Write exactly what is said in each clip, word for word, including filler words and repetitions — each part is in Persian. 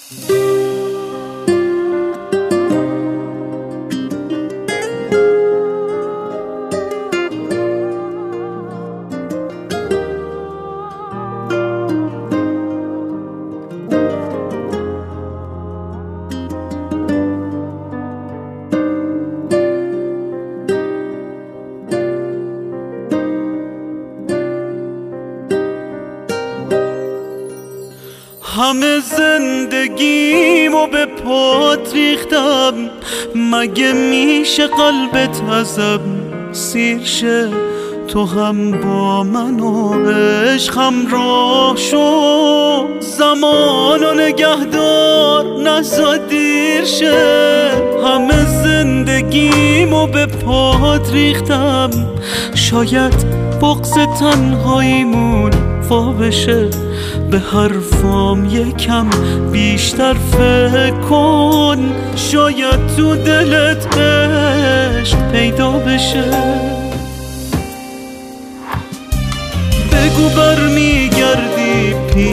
همه زندگیمو به پات ریختم، مگه میشه قلبت ازم سیر شه؟ تو هم با من و عشق همراه شو، زمانو نگهدار نزد دیر شه. همه زندگیمو به پات ریختم، شاید بغض تنهاییمون وا بشه. به حرفام یکم بیشتر فکر کن، شاید تو دلت عشق پیدا بشه. بگو برمیگردی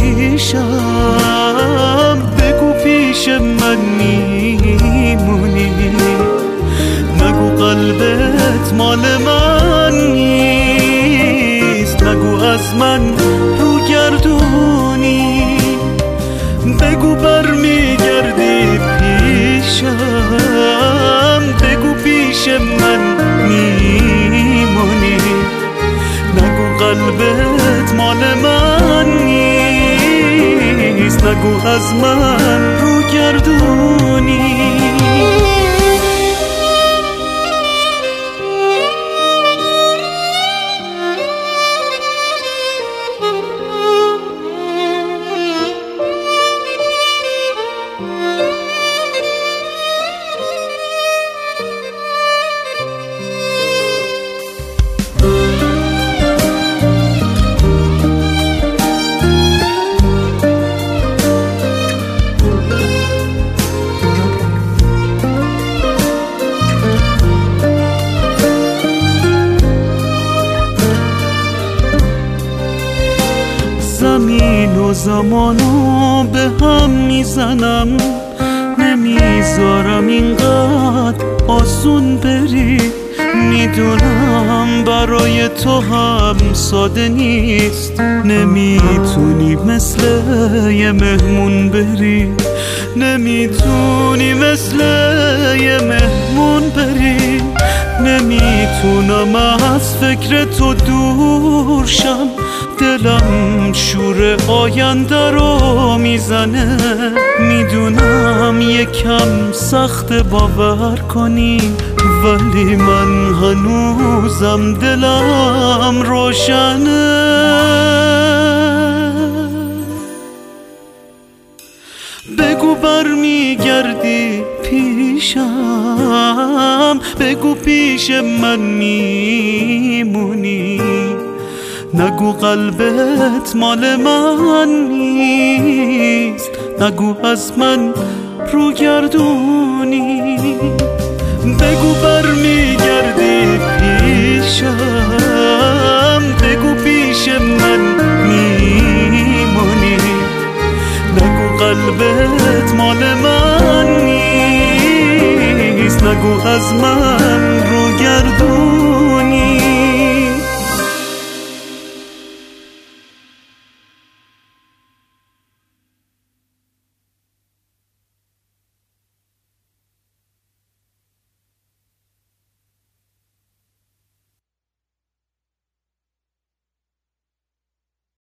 پیشم، بگو پیش من میمونی، نگو قلبت مال من نیست، نگو از من رو گردونی. بگو برمیگردی پیشم، بگو پیش من میمونی، نگو قلبت مال من نیست، نگو از من رو گردونی. زمین و زمانو به هم میزنم، نمیذارم اینقدر آسون بری. میدونم برای تو هم ساده نیست، نمیتونی مثل یه مهمون بری، نمیتونی مثل یه مهمون بری. نمیتونم از فکر تو دور شم، دلم شور آینده رو میزنه. میدونم یکم سخت باور کنی، ولی من هنوزم دلم روشنه. بگو برمیگردی پیشم، بگو پیش من میمونی، نگو قلبت مال من نیست، نگو از من رو گردونی. بگو برمیگردی پیشم، بگو پیش من میمونی، نگو قلبت مال من نیست، نگو از من رو گردونی.